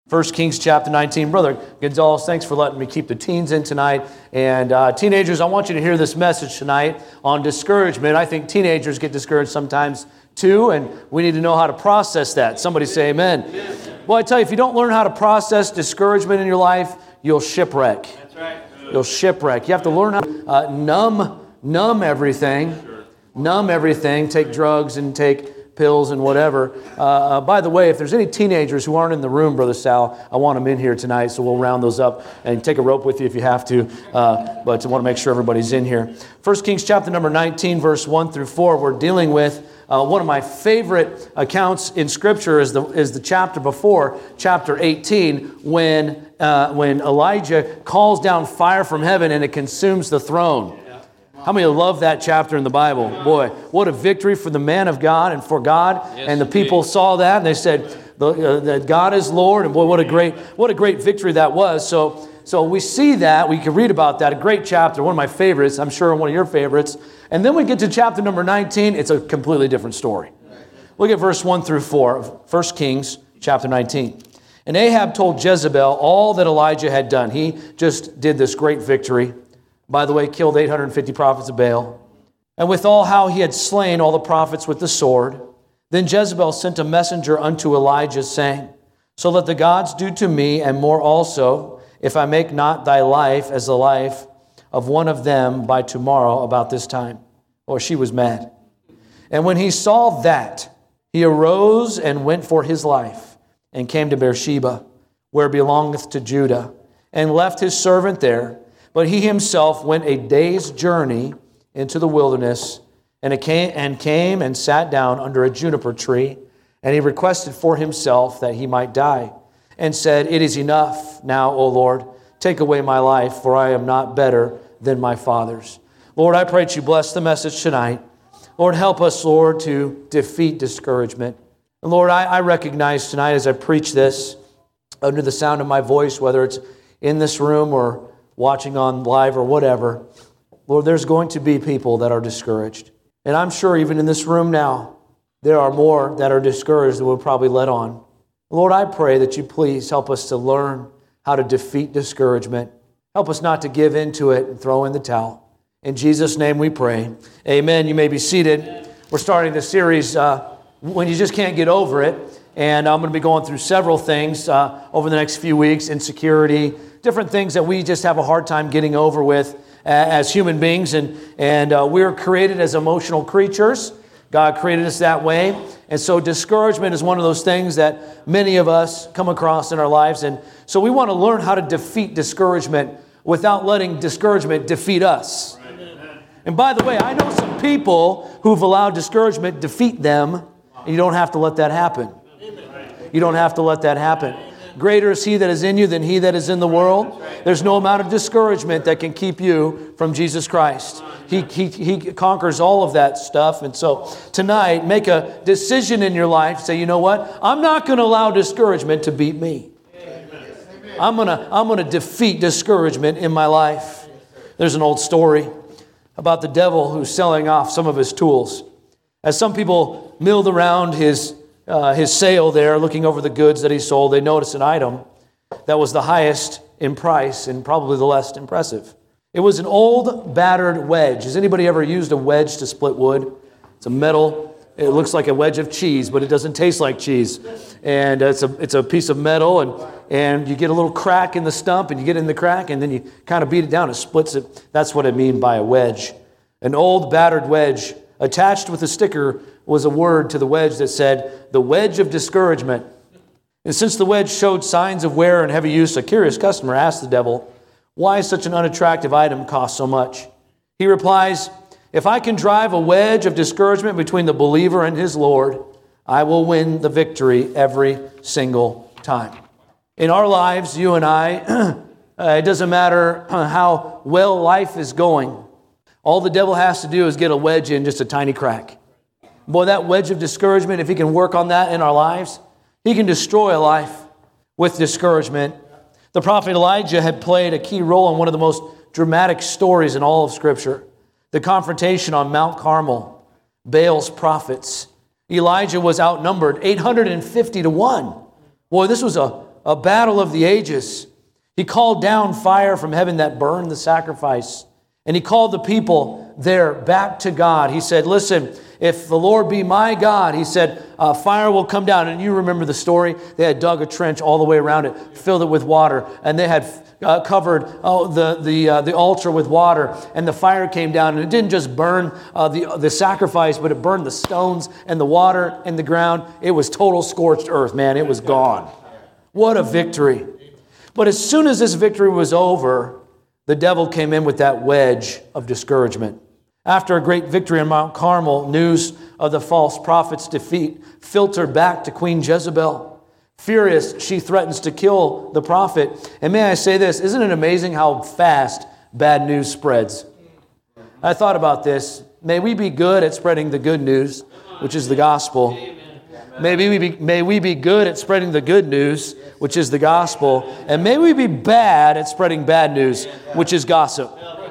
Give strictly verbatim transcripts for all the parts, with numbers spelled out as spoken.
First Kings chapter nineteen. Brother Gonzalez, thanks for letting me keep the teens in tonight. And uh, teenagers, I want you to hear this message tonight on discouragement. I think teenagers get discouraged sometimes too, and we need to know how to process that. Somebody say amen. Amen. Well, I tell you, if you don't learn how to process discouragement in your life, you'll shipwreck. That's right. You'll shipwreck. You have to learn how to uh, numb, numb everything, sure. numb everything, take drugs and take pills and whatever. Uh, uh, by the way, if there's any teenagers who aren't in the room, Brother Sal, I want them in here tonight, so we'll round those up and take a rope with you if you have to. Uh, but I want to make sure everybody's in here. First Kings chapter number nineteen, verse one through four, we're dealing with uh, one of my favorite accounts in Scripture is the is the chapter before, chapter eighteen, when uh, when Elijah calls down fire from heaven and it consumes the throne. How many love that chapter in the Bible? Boy, what a victory for the man of God and for God. Yes, and the people indeed. Saw that and they said the, uh, that God is Lord. And boy, what a great what a great victory that was. So, so we see that. We can read about that. A great chapter, one of my favorites. I'm sure one of your favorites. And then we get to chapter number nineteen. It's a completely different story. Look at verse one through four of First Kings chapter nineteen. And Ahab told Jezebel all that Elijah had done. He just did this great victory. By the way, killed eight hundred fifty prophets of Baal. And withal how he had slain all the prophets with the sword. Then Jezebel sent a messenger unto Elijah, saying, So let the gods do to me, and more also, if I make not thy life as the life of one of them by tomorrow about this time. Or she was mad. And when he saw that, he arose and went for his life, and came to Beersheba, where belongeth to Judah, and left his servant there. But he himself went a day's journey into the wilderness, and it came and came and sat down under a juniper tree, and he requested for himself that he might die, and said, It is enough now, O Lord, take away my life, for I am not better than my fathers. Lord, I pray that you bless the message tonight. Lord, help us, Lord, to defeat discouragement. And Lord, I, I recognize tonight as I preach this, under the sound of my voice, whether it's in this room or watching on live or whatever, Lord, there's going to be people that are discouraged. And I'm sure even in this room now, there are more that are discouraged than we'll probably let on. Lord, I pray that you please help us to learn how to defeat discouragement. Help us not to give into it and throw in the towel. In Jesus' name we pray. Amen. You may be seated. We're starting this series, uh, When You Just Can't Get Over It. And I'm going to be going through several things uh, over the next few weeks. Insecurity, different things that we just have a hard time getting over with as human beings. And, and uh, we're created as emotional creatures. God created us that way. And so discouragement is one of those things that many of us come across in our lives. And so we want to learn how to defeat discouragement without letting discouragement defeat us. And by the way, I know some people who've allowed discouragement defeat them, and you don't have to let that happen. You don't have to let that happen. Greater is he that is in you than he that is in the world. There's no amount of discouragement that can keep you from Jesus Christ. He, he, he conquers all of that stuff. And so tonight, make a decision in your life. Say, you know what? I'm not going to allow discouragement to beat me. I'm going to, I'm going to defeat discouragement in my life. There's an old story about the devil who's selling off some of his tools. As some people milled around his Uh, his sale there, looking over the goods that he sold, they noticed an item that was the highest in price and probably the least impressive. It was an old battered wedge. Has anybody ever used a wedge to split wood? It's a metal. It looks like a wedge of cheese, but it doesn't taste like cheese. And it's a it's a piece of metal, and and you get a little crack in the stump, and you get in the crack, and then you kind of beat it down. It splits it. That's what I mean by a wedge. An old battered wedge. Attached with a sticker was a word to the wedge that said, the wedge of discouragement. And since the wedge showed signs of wear and heavy use, a curious customer asked the devil, why such an unattractive item cost so much? He replies, if I can drive a wedge of discouragement between the believer and his Lord, I will win the victory every single time. In our lives, you and I, it doesn't matter how well life is going. All the devil has to do is get a wedge in, just a tiny crack. Boy, that wedge of discouragement, if he can work on that in our lives, he can destroy a life with discouragement. The prophet Elijah had played a key role in one of the most dramatic stories in all of Scripture. The confrontation on Mount Carmel, Baal's prophets. Elijah was outnumbered eight hundred fifty to one. Boy, this was a, a battle of the ages. He called down fire from heaven that burned the sacrifice. And he called the people there back to God. He said, listen, if the Lord be my God, he said, uh, fire will come down. And you remember the story. They had dug a trench all the way around it, filled it with water. And they had uh, covered oh, the, the, uh, the altar with water. And the fire came down. And it didn't just burn uh, the, the sacrifice, but it burned the stones and the water and the ground. It was total scorched earth, man. It was gone. What a victory. But as soon as this victory was over, the devil came in with that wedge of discouragement. After a great victory on Mount Carmel, news of the false prophet's defeat filtered back to Queen Jezebel. Furious, she threatens to kill the prophet. And may I say this, isn't it amazing how fast bad news spreads? I thought about this. May we be good at spreading the good news, which is the gospel. May we be, may we be good at spreading the good news, which is the gospel. And may we be bad at spreading bad news, which is gossip.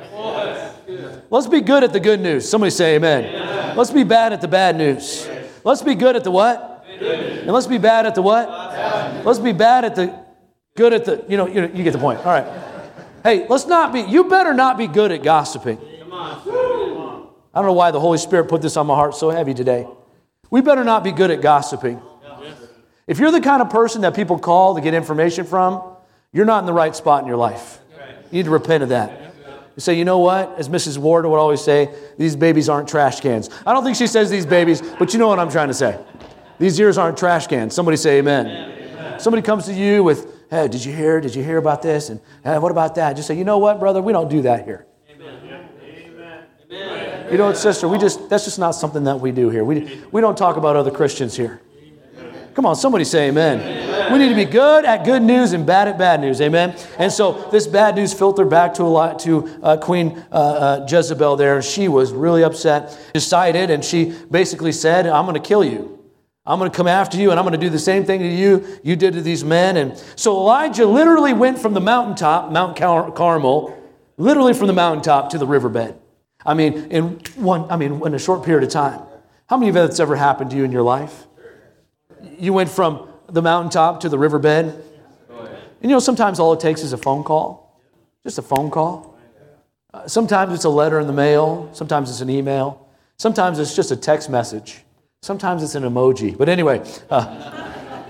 Let's be good at the good news. Somebody say amen. Amen. Let's be bad at the bad news. Let's be good at the what? And let's be bad at the what? Let's be bad at the good at the, you know, you know, you get the point. All right. Hey, let's not be, you better not be good at gossiping. I don't know why the Holy Spirit put this on my heart so heavy today. We better not be good at gossiping. If you're the kind of person that people call to get information from, you're not in the right spot in your life. You need to repent of that. You say, you know what? As Missus Ward would always say, these babies aren't trash cans. I don't think she says these babies, but you know what I'm trying to say. These ears aren't trash cans. Somebody say amen. Amen. Somebody comes to you with, hey, did you hear? Did you hear about this? And hey, what about that? Just say, you know what, brother? We don't do that here. Amen. Amen. You know what, sister? We just that's just not something that we do here. We we don't talk about other Christians here. Come on, somebody say amen. Amen. We need to be good at good news and bad at bad news. Amen. And so this bad news filtered back to a lot to uh, Queen uh, uh, Jezebel there. She was really upset, decided, and she basically said, I'm going to kill you. I'm going to come after you, and I'm going to do the same thing to you you did to these men. And so Elijah literally went from the mountaintop, Mount Car- Carmel, literally from the mountaintop to the riverbed. I mean, in one, I mean, in a short period of time. How many of that's ever happened to you in your life? You went from the mountaintop to the riverbed. And you know, sometimes all it takes is a phone call. Just a phone call. Uh, sometimes it's a letter in the mail. Sometimes it's an email. Sometimes it's just a text message. Sometimes it's an emoji. But anyway, uh,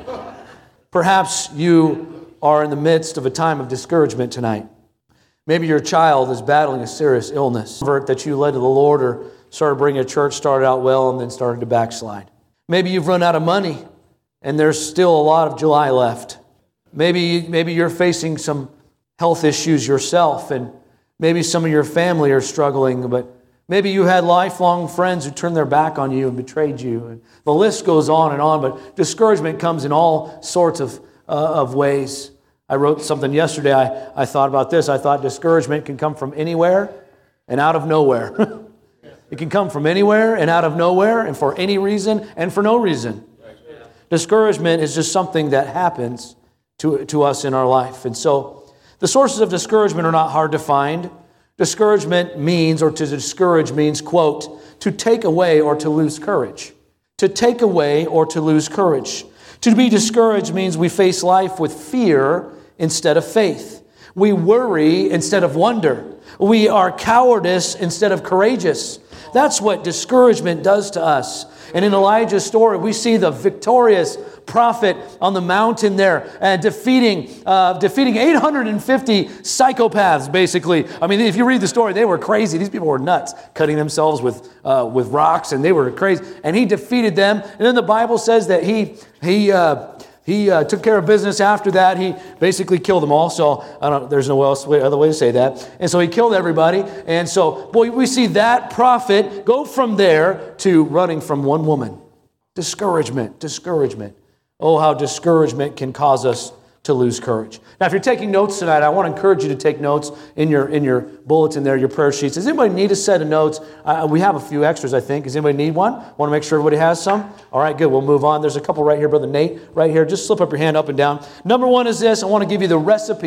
perhaps you are in the midst of a time of discouragement tonight. Maybe your child is battling a serious illness that you led to the Lord or started bringing a church, started out well, and then started to backslide. Maybe you've run out of money and there's still a lot of July left. Maybe, maybe you're facing some health issues yourself, and maybe some of your family are struggling, but maybe you had lifelong friends who turned their back on you and betrayed you. And the list goes on and on, but discouragement comes in all sorts of, uh, of ways. I wrote something yesterday. I, I thought about this. I thought discouragement can come from anywhere and out of nowhere. It can come from anywhere and out of nowhere and for any reason and for no reason. Discouragement is just something that happens to, to us in our life. And so the sources of discouragement are not hard to find. Discouragement means, or to discourage means, quote, to take away or to lose courage. To take away or to lose courage. To be discouraged means we face life with fear instead of faith. We worry instead of wonder. We are cowardice instead of courageous. That's what discouragement does to us. And in Elijah's story, we see the victorious prophet on the mountain there and defeating uh, defeating eight hundred fifty psychopaths, basically. I mean, if you read the story, they were crazy. These people were nuts, cutting themselves with uh, with rocks, and they were crazy. And he defeated them. And then the Bible says that he he uh, he uh, took care of business after that. He basically killed them all. So I don't. There's no else way, other way to say that. And so he killed everybody. And so, boy, we see that prophet go from there to running from one woman. Discouragement, discouragement. Oh, how discouragement can cause us to lose courage. Now, if you're taking notes tonight, I want to encourage you to take notes in your in your bulletin there, your prayer sheets. Does anybody need a set of notes? Uh, we have a few extras, I think. Does anybody need one? Want to make sure everybody has some? All right, good. We'll move on. There's a couple right here, Brother Nate, right here. Just slip up your hand up and down. Number one is this. I want to give you the recipe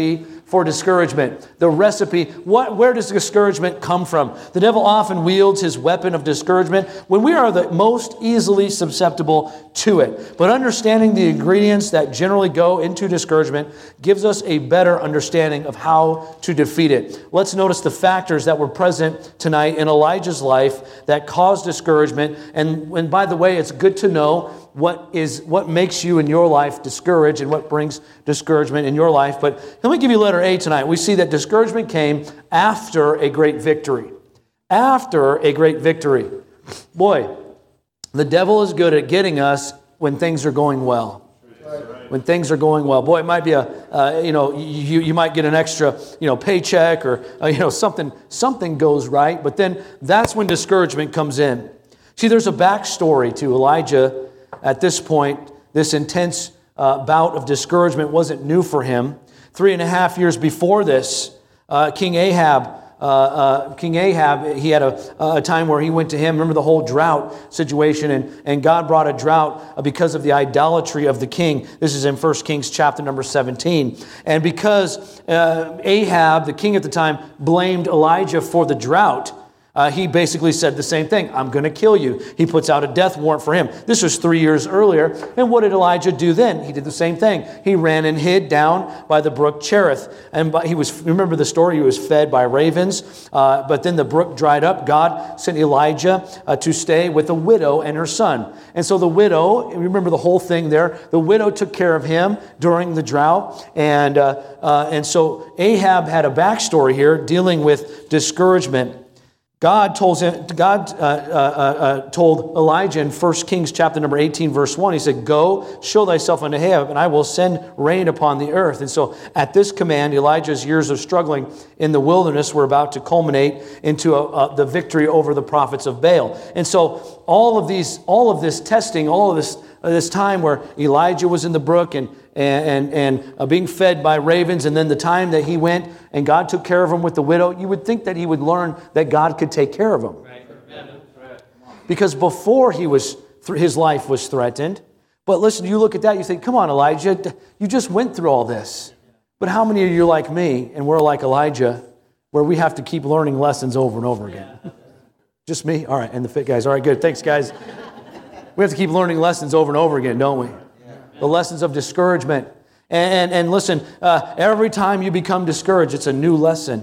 for discouragement. The recipe, what, where does discouragement come from? The devil often wields his weapon of discouragement when we are the most easily susceptible to it. But understanding the ingredients that generally go into discouragement gives us a better understanding of how to defeat it. Let's notice the factors that were present tonight in Elijah's life that caused discouragement. And, and by the way, it's good to know what is what makes you in your life discouraged and what brings discouragement in your life. But let me give you letter A tonight. We see that discouragement came after a great victory. After a great victory. Boy, the devil is good at getting us when things are going well. When things are going well. Boy, it might be a, uh, you know, you, you might get an extra, you know, paycheck or, uh, you know, something, something goes right. But then that's when discouragement comes in. See, there's a backstory to Elijah. At this point, this intense uh, bout of discouragement wasn't new for him. Three and a half years before this, uh, King Ahab, uh, uh, King Ahab, he had a, a time where he went to him. Remember the whole drought situation, and, and God brought a drought because of the idolatry of the king. This is in First Kings chapter number seventeen. And because uh, Ahab, the king at the time, blamed Elijah for the drought, Uh, he basically said the same thing. I'm going to kill you. He puts out a death warrant for him. This was three years earlier. And what did Elijah do then? He did the same thing. He ran and hid down by the brook Cherith. And by, he was, remember the story? He was fed by ravens. Uh, but then the brook dried up. God sent Elijah uh, to stay with a widow and her son. And so the widow, remember the whole thing there, the widow took care of him during the drought. And, uh, uh, and so Ahab had a backstory here dealing with discouragement. God told him, God uh, uh, uh, told Elijah in First Kings chapter number eighteen, verse one, he said, "Go, show thyself unto Ahab, and I will send rain upon the earth." And so at this command, Elijah's years of struggling in the wilderness were about to culminate into a, a, the victory over the prophets of Baal. And so all of these, all of this testing, all of this, uh, this time where Elijah was in the brook and and and, and uh, being fed by ravens, and then the time that he went and God took care of him with the widow, you would think that he would learn that God could take care of him. Right. Because before he was, his life was threatened. But listen, you look at that, you think, come on, Elijah, you just went through all this. But how many of you are like me, and we're like Elijah, where we have to keep learning lessons over and over again? Just me? All right, and the fit guys. All right, good. Thanks, guys. We have to keep learning lessons over and over again, don't we? The lessons of discouragement. And, and, and listen, uh, every time you become discouraged, it's a new lesson.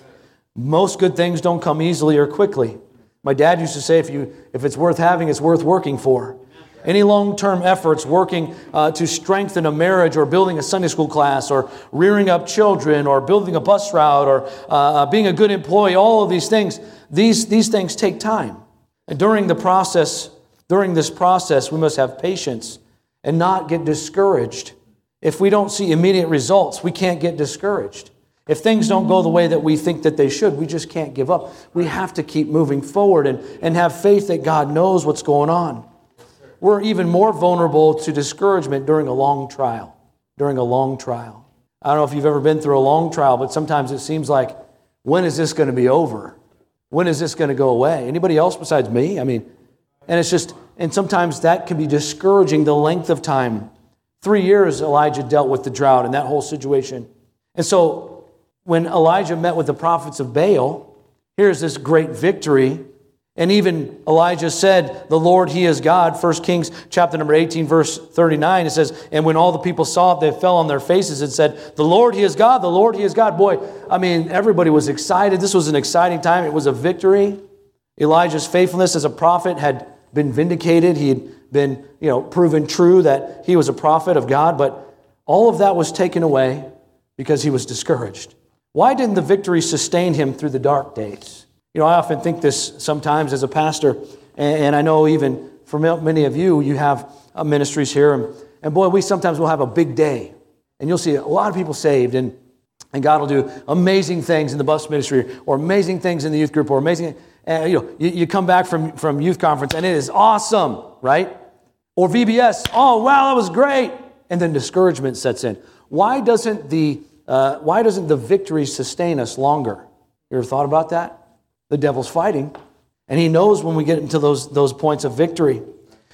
Most good things don't come easily or quickly. My dad used to say, if you if it's worth having, it's worth working for. Any long-term efforts working uh, to strengthen a marriage or building a Sunday school class or rearing up children or building a bus route or uh, being a good employee, all of these things, these, these things take time. And during the process, during this process, we must have patience and not get discouraged. If we don't see immediate results, we can't get discouraged. If things don't go the way that we think that they should, we just can't give up. We have to keep moving forward and, and have faith that God knows what's going on. We're even more vulnerable to discouragement during a long trial. During a long trial. I don't know if you've ever been through a long trial, but sometimes it seems like, when is this going to be over? When is this going to go away? Anybody else besides me? I mean, and it's just, and sometimes that can be discouraging, the length of time. Three years Elijah dealt with the drought and that whole situation. And so when Elijah met with the prophets of Baal, here's this great victory. And even Elijah said, the Lord, He is God. First Kings chapter number eighteen, verse thirty-nine, it says, and when all the people saw it, they fell on their faces and said, the Lord, He is God, the Lord, He is God. Boy, I mean, everybody was excited. This was an exciting time. It was a victory. Elijah's faithfulness as a prophet had been vindicated. He had been, you know, proven true that he was a prophet of God. But all of that was taken away because he was discouraged. Why didn't the victory sustain him through the dark days? You know, I often think this sometimes as a pastor, and I know even for many of you, you have ministries here, and, and boy, we sometimes will have a big day, and you'll see a lot of people saved, and, and God will do amazing things in the bus ministry, or amazing things in the youth group, or amazing, and you know, you, you come back from, from youth conference, and it is awesome, right? Or V B S, oh, wow, that was great, and then discouragement sets in. Why doesn't the, uh, why doesn't the victory sustain us longer? You ever thought about that? The devil's fighting, and he knows when we get into those, those points of victory.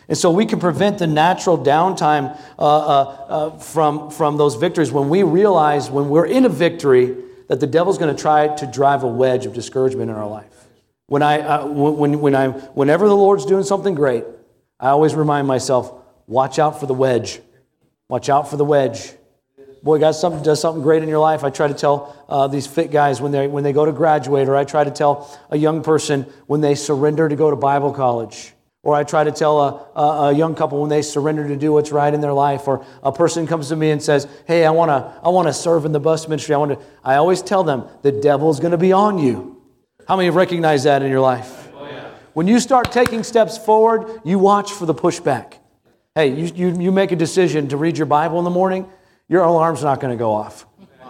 And so we can prevent the natural downtime uh, uh, uh, from, from those victories when we realize when we're in a victory that the devil's going to try to drive a wedge of discouragement in our life. When I, uh, when, when I, whenever the Lord's doing something great, I always remind myself, watch out for the wedge. Watch out for the wedge. Boy, God something, does something great in your life. I try to tell uh, these fit guys when they when they go to graduate, or I try to tell a young person when they surrender to go to Bible college. Or I try to tell a, a, a young couple when they surrender to do what's right in their life. Or a person comes to me and says, hey, I want to I want to serve in the bus ministry. I want to. I always tell them, the devil's going to be on you. How many have recognized that in your life? Oh, yeah. When you start taking steps forward, you watch for the pushback. Hey, you, you, you make a decision to read your Bible in the morning, your alarm's not going to go off.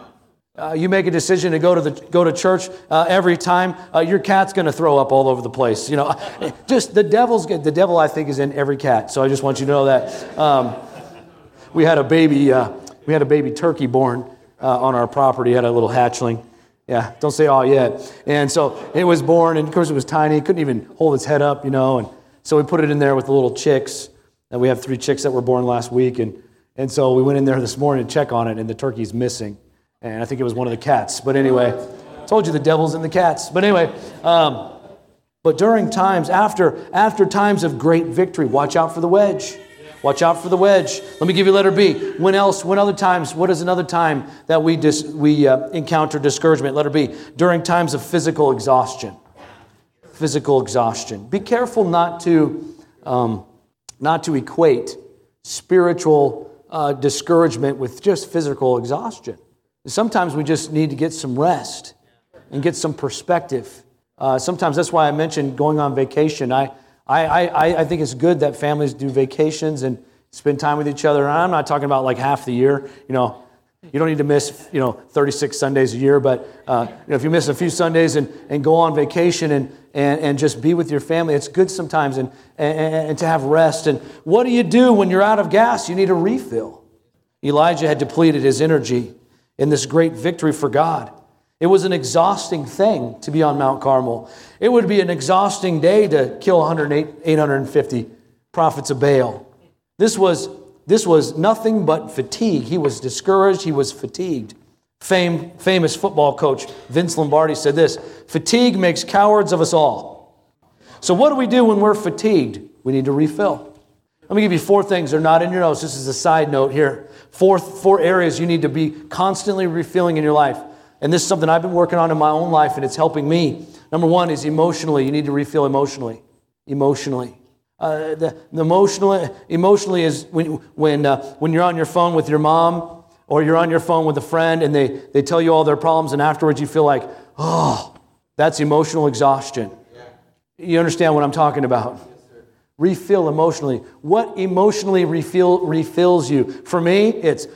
Uh, you make a decision to go to the go to church uh, every time, uh, your cat's going to throw up all over the place. You know, just the devil's the devil. I think is in every cat. So I just want you to know that. Um, we had a baby. Uh, we had a baby turkey born uh, on our property. Had a little hatchling. Yeah, don't say "oh" yet. And so it was born, and of course it was tiny. It couldn't even hold its head up, you know. And so we put it in there with the little chicks. And we have three chicks that were born last week, and and so we went in there this morning to check on it, and the turkey's missing. And I think it was one of the cats. But anyway, I told you the devil's in the cats. But anyway, um, but during times, after after times of great victory, watch out for the wedge. Watch out for the wedge. Let me give you letter B. When else, when other times, what is another time that we dis, we uh, encounter discouragement? Letter B, during times of physical exhaustion. Physical exhaustion. Be careful not to, um, not to equate spiritual uh, discouragement with just physical exhaustion. Sometimes we just need to get some rest and get some perspective. Uh, sometimes that's why I mentioned going on vacation. I, I, I, I think it's good that families do vacations and spend time with each other. And I'm not talking about like half the year. You know, you don't need to miss, you know, thirty-six Sundays a year. But uh, you know, if you miss a few Sundays and, and go on vacation and, and, and just be with your family, it's good sometimes and, and, and to have rest. And what do you do when you're out of gas? You need a refill. Elijah had depleted his energy in this great victory for God. It was an exhausting thing to be on Mount Carmel. It would be an exhausting day to kill one hundred eight, eight hundred fifty prophets of Baal. This was, this was nothing but fatigue. He was discouraged. He was fatigued. Fame, famous football coach Vince Lombardi said this, fatigue makes cowards of us all. So what do we do when we're fatigued? We need to refill. Let me give you four things. They're not in your notes. This is a side note here. Four, four areas you need to be constantly refilling in your life. And this is something I've been working on in my own life, and it's helping me. Number one is emotionally. You need to refill emotionally. Emotionally. Uh, the, the emotionally, emotionally is when when uh, when you're on your phone with your mom, or you're on your phone with a friend, and they, they tell you all their problems, and afterwards you feel like, oh, that's emotional exhaustion. You understand what I'm talking about? Refill emotionally. What emotionally refill, refills you? For me, it's,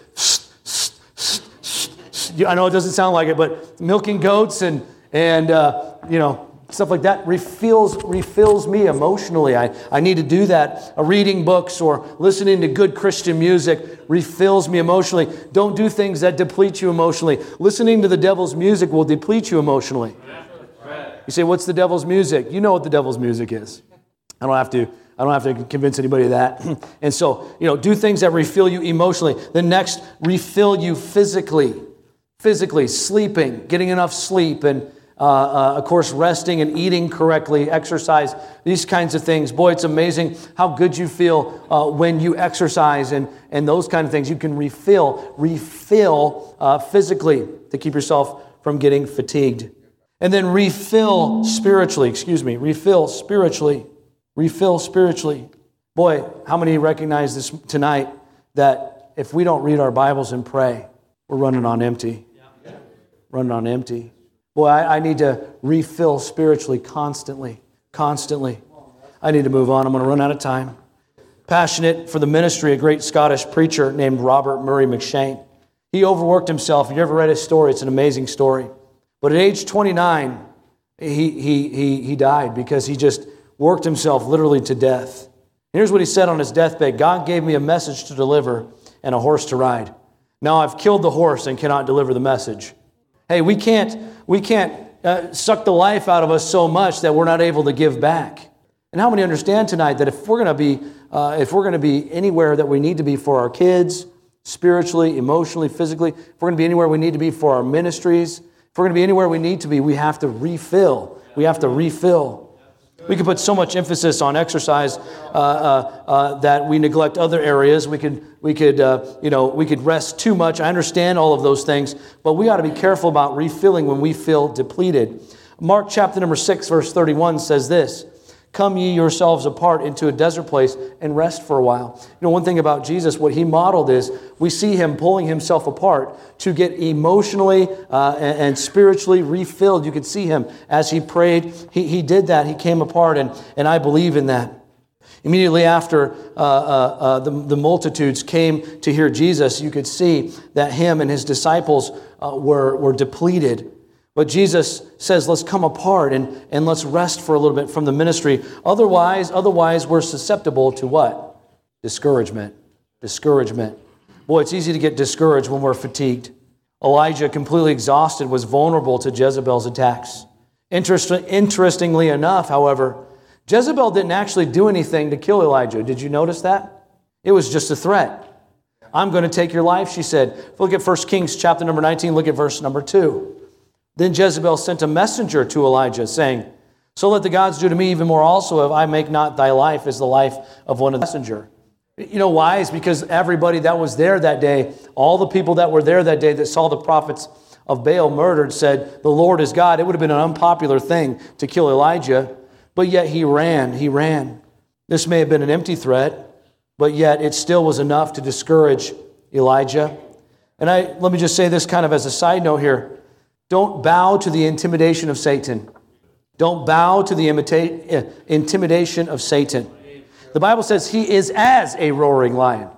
I know it doesn't sound like it, but milking goats and, and uh, you know, stuff like that refills, refills me emotionally. I, I need to do that. Uh, reading books or listening to good Christian music refills me emotionally. Don't do things that deplete you emotionally. Listening to the devil's music will deplete you emotionally. You say, what's the devil's music? You know what the devil's music is. I don't have to I don't have to convince anybody of that. And so, you know, do things that refill you emotionally. The next, refill you physically. Physically, sleeping, getting enough sleep, and uh, uh, of course, resting and eating correctly, exercise, these kinds of things. Boy, it's amazing how good you feel uh, when you exercise and, and those kind of things. You can refill, refill uh, physically to keep yourself from getting fatigued. And then refill spiritually, excuse me, refill spiritually. Refill spiritually. Boy, how many recognize this tonight that if we don't read our Bibles and pray, we're running on empty. Yeah. Running on empty. Boy, I, I need to refill spiritually constantly. Constantly. I need to move on. I'm going to run out of time. Passionate for the ministry, a great Scottish preacher named Robert Murray McShane. He overworked himself. If you ever read his story, it's an amazing story. But at age twenty-nine, he, he, he, he died because he just worked himself literally to death. Here's what he said on his deathbed. God gave me a message to deliver and a horse to ride. Now I've killed the horse and cannot deliver the message. Hey, we can't, we can't uh, suck the life out of us so much that we're not able to give back. And how many understand tonight that if we're going to be uh, if we're going to be anywhere that we need to be for our kids, spiritually, emotionally, physically, if we're going to be anywhere we need to be for our ministries, if we're going to be anywhere we need to be, we have to refill. We have to refill. We could put so much emphasis on exercise uh, uh, uh, that we neglect other areas. We could, we could, uh, you know, we could rest too much. I understand all of those things, but we ought to be careful about refilling when we feel depleted. Mark chapter number six, verse thirty-one says this: "Come ye yourselves apart into a desert place and rest for a while." You know, one thing about Jesus, what he modeled is we see him pulling himself apart to get emotionally uh, and, and spiritually refilled. You could see him as he prayed. He, he did that. He came apart, and, and I believe in that. Immediately after uh, uh, uh, the, the multitudes came to hear Jesus, you could see that him and his disciples uh, were, were depleted. But Jesus says, let's come apart and, and let's rest for a little bit from the ministry. Otherwise, otherwise, we're susceptible to what? Discouragement. Discouragement. Boy, it's easy to get discouraged when we're fatigued. Elijah, completely exhausted, was vulnerable to Jezebel's attacks. Interest, interestingly enough, however, Jezebel didn't actually do anything to kill Elijah. Did you notice that? It was just a threat. I'm going to take your life, she said. Look at First Kings chapter number nineteen. Look at verse number two. Then Jezebel sent a messenger to Elijah, saying, "So let the gods do to me even more also, if I make not thy life as the life of one of the messenger." You know why? It's because everybody that was there that day, all the people that were there that day that saw the prophets of Baal murdered, said, "The Lord is God." It would have been an unpopular thing to kill Elijah, but yet he ran. He ran. This may have been an empty threat, but yet it still was enough to discourage Elijah. And I let me just say this kind of as a side note here. Don't bow to the intimidation of Satan. Don't bow to the imita- intimidation of Satan. The Bible says he is as a roaring lion.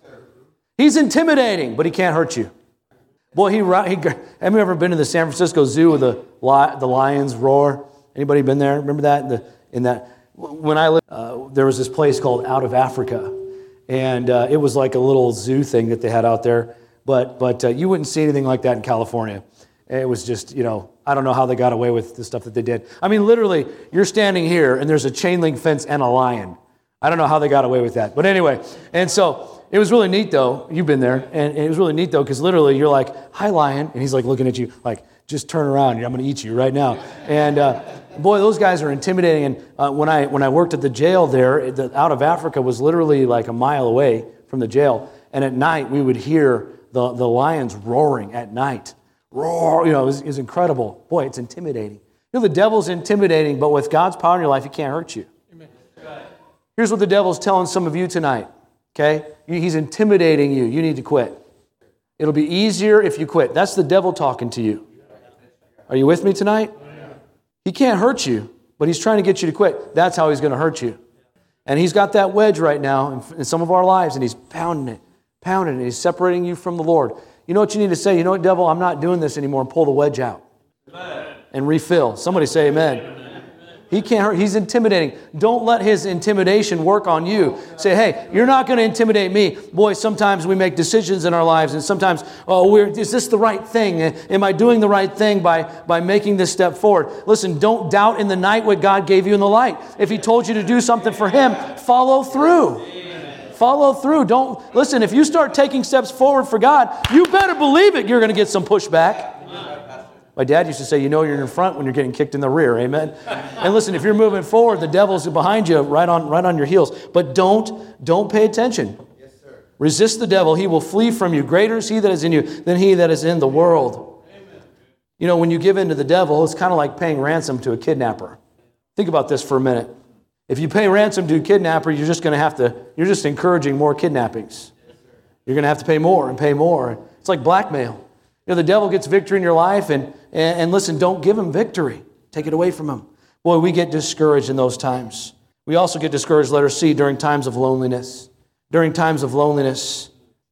He's intimidating, but he can't hurt you. Boy, he, he have you ever been to the San Francisco Zoo where the the lions roar? Anybody been there? Remember that? In, the, in that when I lived, uh, there was this place called Out of Africa, and uh, it was like a little zoo thing that they had out there. But but uh, you wouldn't see anything like that in California. It was just, you know, I don't know how they got away with the stuff that they did. I mean, literally, you're standing here and there's a chain link fence and a lion. I don't know how they got away with that. But anyway, and so it was really neat, though. You've been there. And it was really neat, though, because literally you're like, "Hi, lion." And he's like looking at you like, "Just turn around. I'm going to eat you right now." And uh, boy, those guys are intimidating. And uh, when I when I worked at the jail there, the Out of Africa was literally like a mile away from the jail. And at night, we would hear the, the lions roaring at night. Roar, you know, it was, it was incredible. Boy, it's intimidating. You know, the devil's intimidating, but with God's power in your life, he can't hurt you. Amen. Here's what the devil's telling some of you tonight, okay? He's intimidating you. You need to quit. It'll be easier if you quit. That's the devil talking to you. Are you with me tonight? He can't hurt you, but he's trying to get you to quit. That's how he's going to hurt you. And he's got that wedge right now in, in some of our lives, and he's pounding it, pounding it. He's separating you from the Lord. You know what you need to say? You know what, devil? I'm not doing this anymore. And pull the wedge out. Amen. And refill. Somebody say amen. Amen. He can't hurt. He's intimidating. Don't let his intimidation work on you. Say, "Hey, you're not going to intimidate me." Boy, sometimes we make decisions in our lives, and sometimes, oh, we're, is this the right thing? Am I doing the right thing by, by making this step forward? Listen, don't doubt in the night what God gave you in the light. If he told you to do something for him, follow through. Follow through. Don't listen. If you start taking steps forward for God, you better believe it. You're going to get some pushback. My dad used to say, "You know, you're in front when you're getting kicked in the rear." Amen. And listen, if you're moving forward, the devil's behind you, right on, right on your heels. But don't, don't pay attention. Yes, sir. Resist the devil; he will flee from you. Greater is he that is in you than he that is in the world. Amen. You know, when you give in to the devil, it's kind of like paying ransom to a kidnapper. Think about this for a minute. If you pay ransom to a kidnapper, you're just going to have to, you're just encouraging more kidnappings. You're going to have to pay more and pay more. It's like blackmail. You know, the devil gets victory in your life, and, and, and listen, don't give him victory. Take it away from him. Boy, we get discouraged in those times. We also get discouraged, letter C, during times of loneliness. During times of loneliness.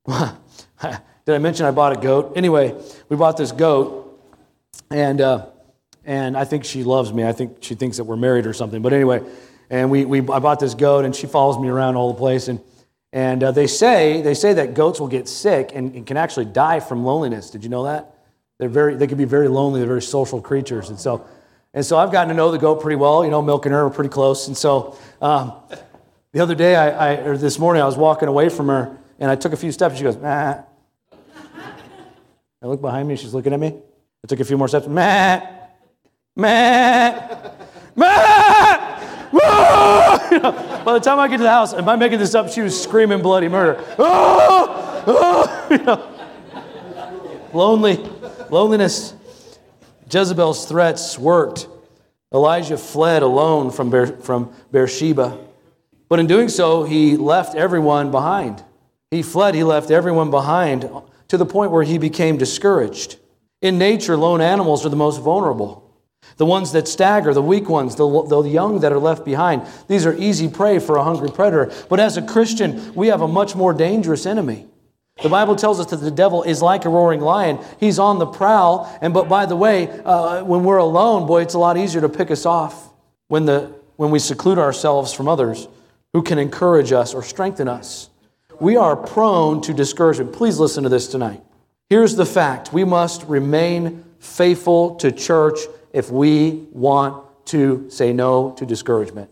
Did I mention I bought a goat? Anyway, we bought this goat, and uh, and I think she loves me. I think she thinks that we're married or something. But anyway, and we, we I bought this goat, and she follows me around all the place. And and uh, they say they say that goats will get sick and, and can actually die from loneliness. Did you know that? They're very they can be very lonely. They're very social creatures, and so and so I've gotten to know the goat pretty well. You know, milking her, we're pretty close. And so um, The other day, I, I or this morning, I was walking away from her, and I took a few steps. She goes, "Meh." I look behind me. She's looking at me. I took a few more steps. Meh, meh, meh. You know, by the time I get to the house, am I making this up? She was screaming bloody murder. Oh, oh, you know. Lonely, loneliness. Jezebel's threats worked. Elijah fled alone from Beer, from Beersheba. But in doing so, he left everyone behind. He fled, he left everyone behind to the point where he became discouraged. In nature, lone animals are the most vulnerable. The ones that stagger, the weak ones, the, the young that are left behind. These are easy prey for a hungry predator. But as a Christian, we have a much more dangerous enemy. The Bible tells us that the devil is like a roaring lion. He's on the prowl. And but by the way, uh, when we're alone, boy, it's a lot easier to pick us off when the when we seclude ourselves from others who can encourage us or strengthen us. We are prone to discouragement. Please listen to this tonight. Here's the fact. We must remain faithful to church if we want to say no to discouragement.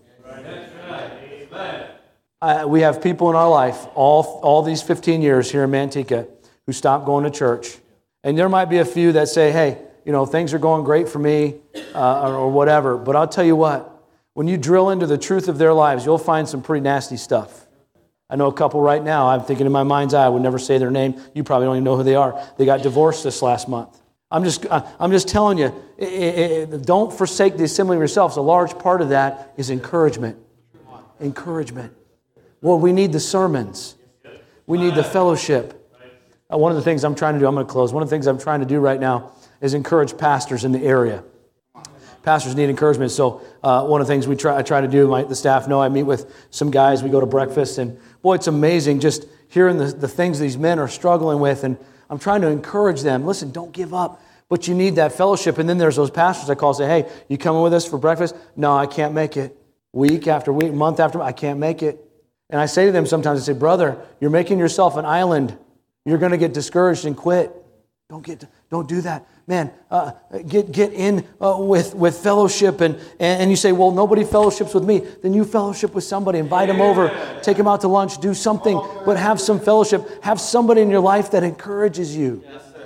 Uh, we have people in our life, all, all these fifteen years here in Manteca, who stopped going to church. And there might be a few that say, hey, you know, things are going great for me uh, or, or whatever. But I'll tell you what, when you drill into the truth of their lives, you'll find some pretty nasty stuff. I know a couple right now, I'm thinking in my mind's eye, I would never say their name. You probably don't even know who they are. They got divorced this last month. I'm just I'm just telling you, it, it, it, don't forsake the assembly of yourselves. A large part of that is encouragement. Encouragement. Well, we need the sermons. We need the fellowship. Uh, one of the things I'm trying to do, I'm going to close. One of the things I'm trying to do right now is encourage pastors in the area. Pastors need encouragement. So uh, one of the things we try, I try to do, my, the staff know, I meet with some guys, we go to breakfast, and boy, it's amazing just hearing the, the things these men are struggling with, and I'm trying to encourage them. Listen, don't give up, but you need that fellowship. And then there's those pastors I call and say, hey, you coming with us for breakfast? No, I can't make it. Week after week, month after month, I can't make it. And I say to them sometimes, I say, brother, you're making yourself an island. You're going to get discouraged and quit. Don't get, don't do that. Man, uh, get get in uh, with, with fellowship. And, and you say, well, nobody fellowships with me. Then you fellowship with somebody. Invite them over. Take them out to lunch. Do something. But have some fellowship. Have somebody in your life that encourages you.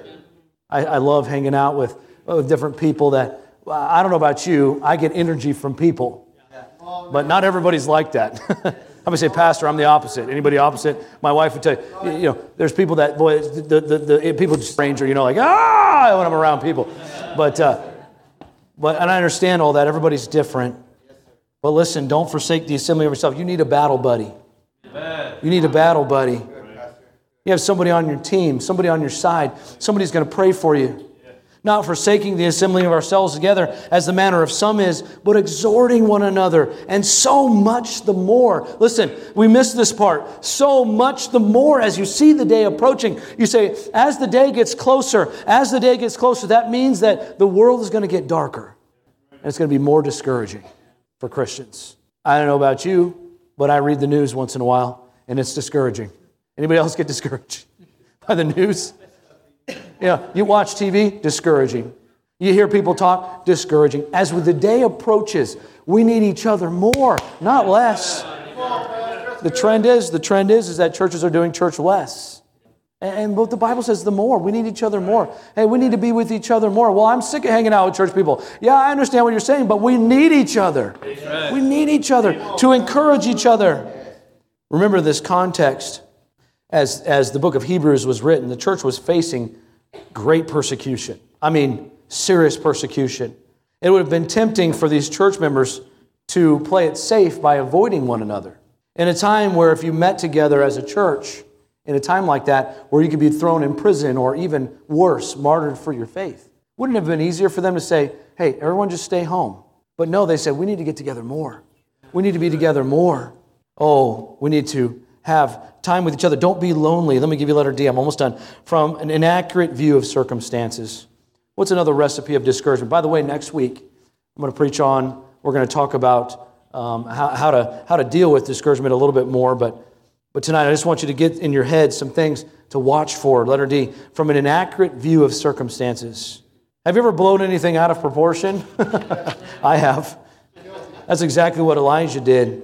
I, I love hanging out with uh, different people that, uh, I don't know about you, I get energy from people. But not everybody's like that. I'm going to say, Pastor, I'm the opposite. Anybody opposite? My wife would tell you, you know, there's people that, boy, the, the, the people just stranger, you know, like, ah, when I'm around people. But, uh, but, and I understand all that. Everybody's different. But listen, don't forsake the assembly of yourself. You need a battle buddy. You need a battle buddy. You have somebody on your team, somebody on your side. Somebody's going to pray for you. Not forsaking the assembling of ourselves together as the manner of some is, but exhorting one another, and so much the more. Listen, we missed this part. So much the more as you see the day approaching. You say, as the day gets closer, as the day gets closer, that means that the world is going to get darker. And it's going to be more discouraging for Christians. I don't know about you, but I read the news once in a while, and it's discouraging. Anybody else get discouraged by the news? You know, you watch T V, discouraging. You hear people talk, discouraging. As with the day approaches, we need each other more, not less. The trend is, the trend is, is that churches are doing church less. And what the Bible says, the more. We need each other more. Hey, we need to be with each other more. Well, I'm sick of hanging out with church people. Yeah, I understand what you're saying, but we need each other. We need each other to encourage each other. Remember this context. As, as the book of Hebrews was written, the church was facing great persecution. I mean, serious persecution. It would have been tempting for these church members to play it safe by avoiding one another. In a time where if you met together as a church, in a time like that, where you could be thrown in prison or even worse, martyred for your faith, wouldn't it have been easier for them to say, hey, everyone just stay home? But no, they said, we need to get together more. We need to be together more. Oh, we need to have time with each other. Don't be lonely. Let me give you letter D. I'm almost done. From an inaccurate view of circumstances. What's another recipe of discouragement? By the way, next week, I'm going to preach on, we're going to talk about um, how, how to how to deal with discouragement a little bit more. But, but tonight, I just want you to get in your head some things to watch for. Letter D. From an inaccurate view of circumstances. Have you ever blown anything out of proportion? I have. That's exactly what Elijah did.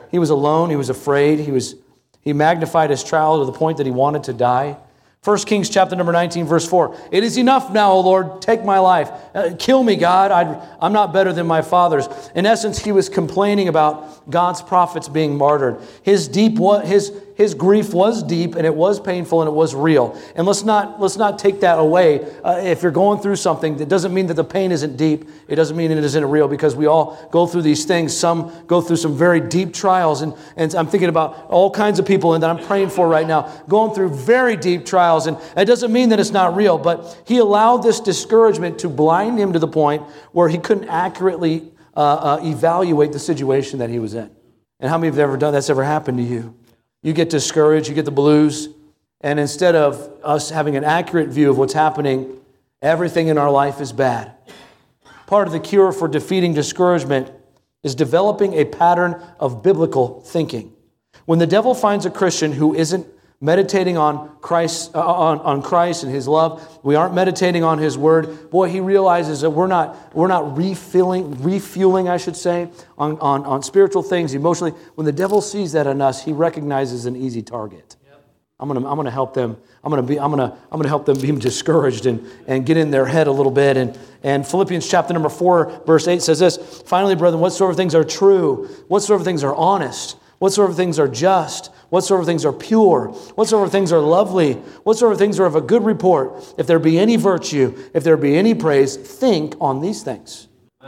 he was alone. He was afraid. He was he magnified his trial to the point that he wanted to die. First Kings chapter number nineteen, verse four. It is enough now, O Lord, take my life. Uh, kill me, God. I'd, I'm not better than my fathers. In essence, he was complaining about God's prophets being martyred. His deep, his his grief was deep, and it was painful, and it was real. And let's not let's not take that away. Uh, if you're going through something, that doesn't mean that the pain isn't deep. It doesn't mean it isn't real, because we all go through these things. Some go through some very deep trials, and and I'm thinking about all kinds of people and that I'm praying for right now, going through very deep trials. And it doesn't mean that it's not real, but he allowed this discouragement to blind him to the point where he couldn't accurately uh, uh, evaluate the situation that he was in. And how many have ever done that's ever happened to you? You get discouraged, you get the blues, and instead of us having an accurate view of what's happening, everything in our life is bad. Part of the cure for defeating discouragement is developing a pattern of biblical thinking. When the devil finds a Christian who isn't meditating on Christ, uh, on, on Christ and His love, we aren't meditating on His Word, boy, he realizes that we're not we're not refilling, refueling, I should say, on, on, on spiritual things, emotionally. When the devil sees that in us, he recognizes an easy target. Yep. I'm gonna I'm gonna help them. I'm gonna be I'm gonna I'm gonna help them be discouraged and, and get in their head a little bit. And and Philippians chapter number four, verse eight says this: finally, brethren, what sort of things are true? What sort of things are honest? What sort of things are just? What sort of things are pure? What sort of things are lovely? What sort of things are of a good report? If there be any virtue, if there be any praise, think on these things.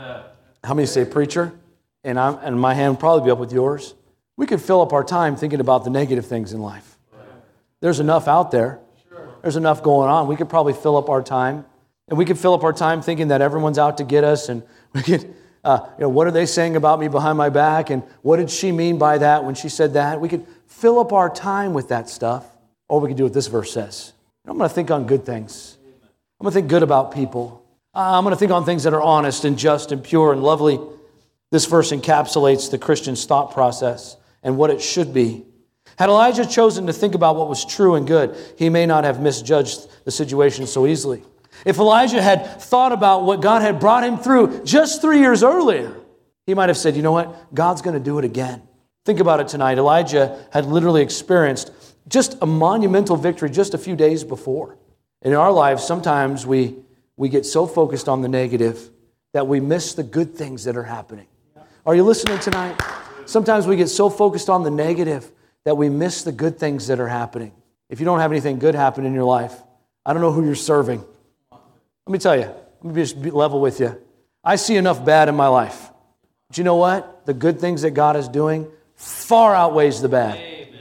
How many say, preacher? And I'm, and my hand will probably be up with yours. We could fill up our time thinking about the negative things in life. There's enough out there. There's enough going on. We could probably fill up our time. And we could fill up our time thinking that everyone's out to get us. And we could, uh, you know, what are they saying about me behind my back? And what did she mean by that when she said that? We could fill up our time with that stuff. Or we could do what this verse says. I'm going to think on good things. I'm going to think good about people. I'm going to think on things that are honest and just and pure and lovely. This verse encapsulates the Christian's thought process and what it should be. Had Elijah chosen to think about what was true and good, he may not have misjudged the situation so easily. If Elijah had thought about what God had brought him through just three years earlier, he might have said, you know what? God's going to do it again. Think about it tonight. Elijah had literally experienced just a monumental victory just a few days before. In our lives, sometimes we, we get so focused on the negative that we miss the good things that are happening. Are you listening tonight? Sometimes we get so focused on the negative that we miss the good things that are happening. If you don't have anything good happen in your life, I don't know who you're serving. Let me tell you, let me just be level with you. I see enough bad in my life. But you know what? The good things that God is doing far outweighs the bad.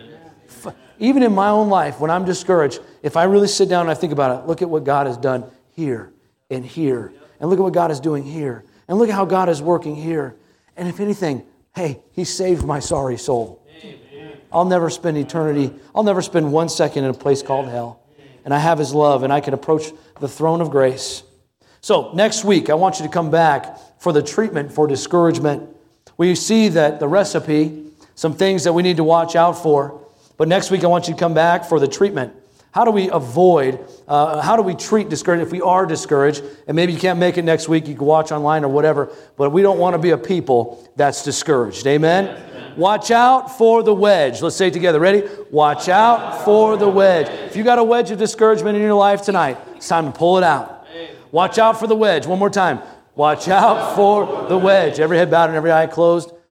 Amen. Even in my own life, when I'm discouraged, if I really sit down and I think about it, look at what God has done here and here. And look at what God is doing here. And look at how God is working here. And if anything, hey, He saved my sorry soul. Amen. I'll never spend eternity, I'll never spend one second in a place called hell. And I have His love, and I can approach the throne of grace. So next week, I want you to come back for the treatment for discouragement. We see that the recipe, some things that we need to watch out for. But next week, I want you to come back for the treatment. How do we avoid, uh, how do we treat discouragement if we are discouraged? And maybe you can't make it next week, you can watch online or whatever, but we don't want to be a people that's discouraged. Amen? Amen. Watch out for the wedge. Let's say it together. Ready? Watch out for the wedge. If you got a wedge of discouragement in your life tonight, it's time to pull it out. Watch out for the wedge. One more time. Watch out for the wedge. Every head bowed and every eye closed.